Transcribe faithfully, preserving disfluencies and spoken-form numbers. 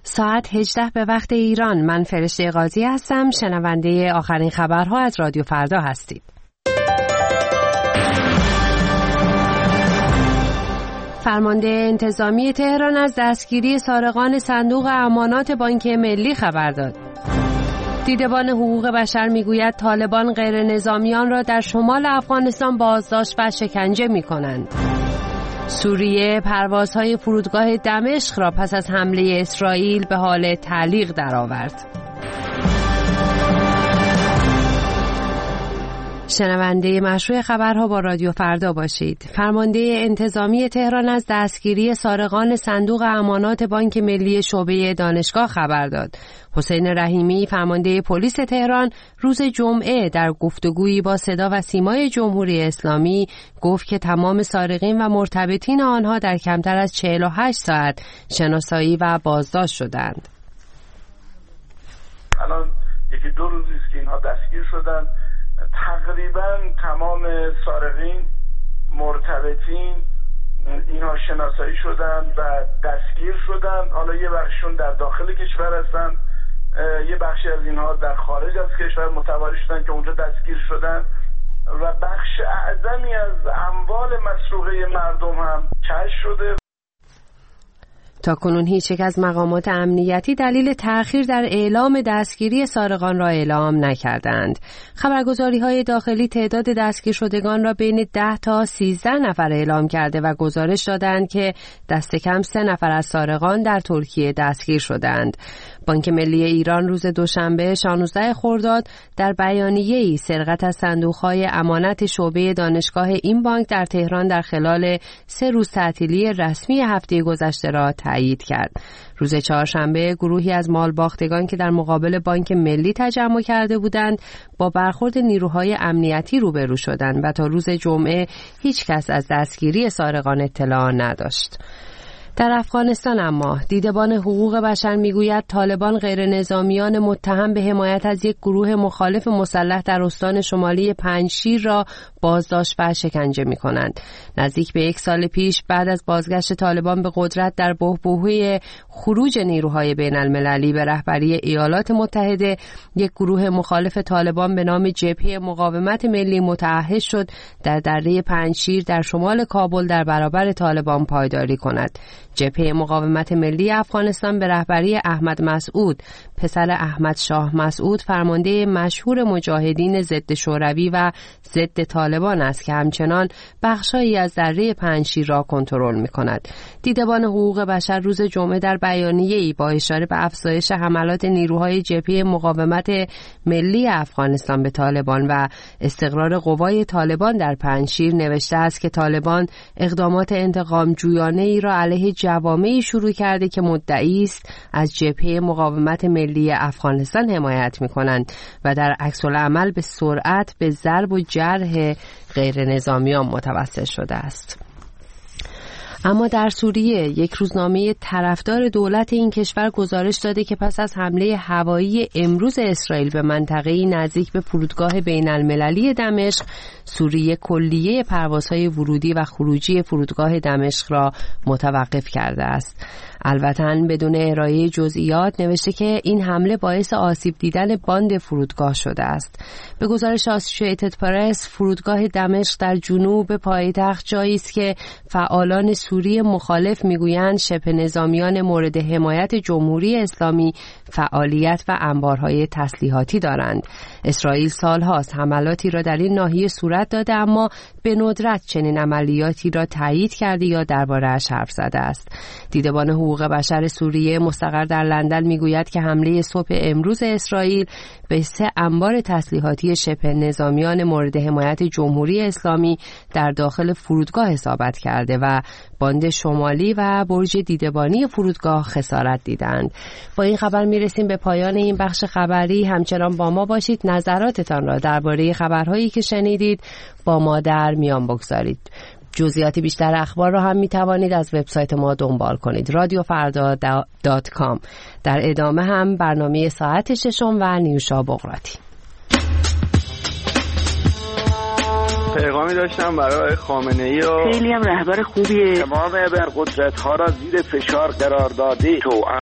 ساعت هجده به وقت ایران. من فرشته قاضی هستم. شنونده آخرین خبرها از رادیو فردا هستید. فرمانده انتظامی تهران از دستگیری سارقان صندوق امانات بانک ملی خبر داد. دیدبان حقوق بشر میگوید طالبان غیر نظامیان را در شمال افغانستان بازداشت و شکنجه می‌کنند. سوریه پروازهای فرودگاه دمشق را پس از حمله اسرائیل به حال تعلیق درآورد. شنونده مشروع خبرها با رادیو فردا باشید. فرمانده انتظامی تهران از دستگیری سارقان صندوق امانات بانک ملی شعبه دانشگاه خبر داد. حسین رحیمی فرمانده پلیس تهران روز جمعه در گفتگویی با صدا و سیمای جمهوری اسلامی گفت که تمام سارقین و مرتبطین آنها در کمتر از چهل و هشت ساعت شناسایی و بازداشت شدند. الان یکی دو روزی است که اینها دستگیر شدند. تقریبا تمام سارقین مرتبطین اینها شناسایی شدن و دستگیر شدن. حالا یه بخششون در داخل کشور هستن، یه بخشی از اینها در خارج از کشور متواری شدن که اونجا دستگیر شدن و بخش اعظمی از اموال مسروقه مردم هم کشف شده. تا کنون هیچ یک از مقامات امنیتی دلیل تأخیر در اعلام دستگیری سارقان را اعلام نکردند. خبرگزاری‌های داخلی تعداد دستگیر شدگان را بین ده تا سیزده نفر اعلام کرده و گزارش دادند که دست کم سه نفر از سارقان در ترکیه دستگیر شدند. بانک ملی ایران روز دوشنبه شانزده خرداد در بیانیه‌ای سرقت از صندوق‌های امانت شعبه دانشگاه این بانک در تهران در خلال سه روز تعطیلی رسمی هفته گذشته را تایید کرد. روز چهارشنبه گروهی از مالباختگان که در مقابل بانک ملی تجمع کرده بودند با برخورد نیروهای امنیتی روبرو شدند و تا روز جمعه هیچ کس از دستگیری سارقان اطلاع نداشت. در افغانستان اما دیدبان حقوق بشر میگوید طالبان غیر نظامیان متهم به حمایت از یک گروه مخالف مسلح در استان شمالی پنجشیر را بازداشت و شکنجه می کنند. نزدیک به یک سال پیش بعد از بازگشت طالبان به قدرت در بحبوحه خروج نیروهای بین المللی به رهبری ایالات متحده، یک گروه مخالف طالبان به نام جبهه مقاومت ملی متعهد شد در دره پنجشیر در شمال کابل در برابر طالبان پایداری کند. جبهه مقاومت ملی افغانستان به رهبری احمد مسعود، پسر احمد شاه مسعود، فرمانده مشهور مجاهدین ضد شوروی و ضد طالبان است که همچنان بخشایی از دره پنجشیر را کنترل می‌کند. دیدبان حقوق بشر روز جمعه در بیانیه‌ای با اشاره به افزایش حملات نیروهای جبهه مقاومت ملی افغانستان به طالبان و استقرار قوای طالبان در پنجشیر نوشته است که طالبان اقدامات انتقام جویانه‌ای را علیه جوامعی شروع کرده که مدعی است از جبهه مقاومت ملی افغانستان حمایت می‌کنند و در عکس العمل به سرعت به ضرب و جرح غیر نظامیان متوسل شده است. اما در سوریه یک روزنامه طرفدار دولت این کشور گزارش داده که پس از حمله هوایی امروز اسرائیل به منطقه‌ای نزدیک به فرودگاه بین المللی دمشق، سوریه کلیه پروازهای ورودی و خروجی فرودگاه دمشق را متوقف کرده است. البته بدون ارائه جزئیات نوشته که این حمله باعث آسیب دیدن باند فرودگاه شده است. به گزارش آسوشییتد پرس، فرودگاه دمشق در جنوب پایتخت جایی است که فعالان سوریه مخالف میگویند شبه نظامیان مورد حمایت جمهوری اسلامی فعالیت و انبارهای تسلیحاتی دارند. اسرائیل سالهاست حملاتی را در این ناحیه صورت داده اما به ندرت چنین عملیاتی را تایید کرده یا درباره‌اش حرف زده است. دیدبان حقوق بشر سوریه مستقر در لندن میگوید که حمله صبح امروز اسرائیل به سه انبار تسلیحاتی شبه نظامیان مورد حمایت جمهوری اسلامی در داخل فرودگاه اصابت کرده و باند شمالی و برج دیدبانی فرودگاه خسارت دیدند. با این خبر میرسیم به پایان این بخش خبری. همچنان با ما باشید. نظراتتان را درباره خبرهایی که شنیدید با ما در میان بگذارید. جزئیات بیشتر اخبار را هم می توانید از وبسایت ما دنبال کنید، رادیو فردا دات کام. در ادامه هم برنامه ساعت ششم و نیوشا بغراتی. پیغامی داشتم برای خامنه‌ای و خیلی هم رهبر خوبیه. تمام ابرقدرت‌ها را زیر فشار قرار داده. تو